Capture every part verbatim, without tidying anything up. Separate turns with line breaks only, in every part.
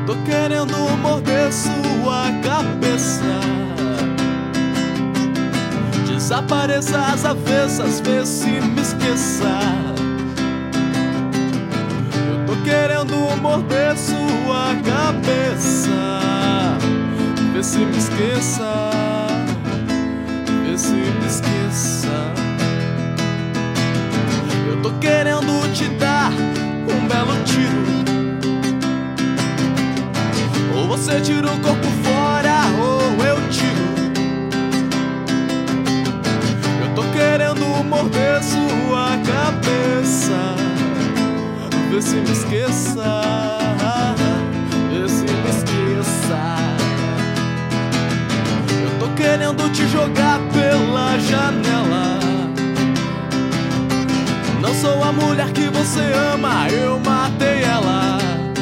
Tô querendo morder sua cabeça. Desapareça às avessas, vê se me esqueça. Eu tô querendo morder sua cabeça. Vê se me esqueça, vê se me esqueça. Eu tô querendo te dar um belo tiro. Ou você tira o corpo fora, ou eu tiro. Eu tô querendo morder sua cabeça. Vê se me esqueça, vê se me esqueça. Eu tô querendo te jogar pela janela. Não sou a mulher que você ama, eu matei ela.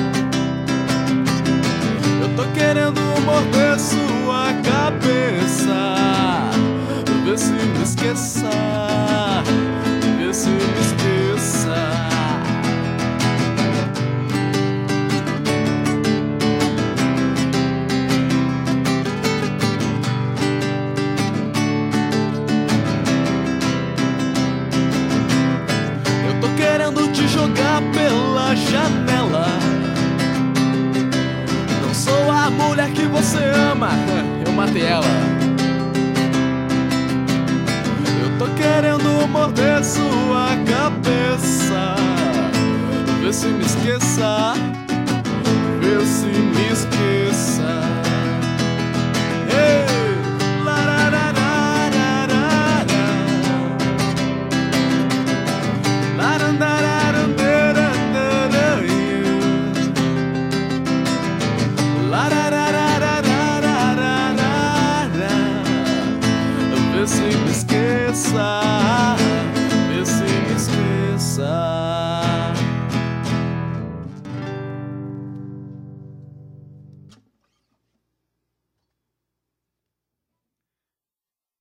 Eu tô querendo morder sua cabeça. Vê se me esqueça, vê se me esqueça. Eu tô querendo te jogar pela janela. Não sou a mulher que você ama, eu matei ela. Eu tô querendo morder sua cabeça. Vê se me esqueça.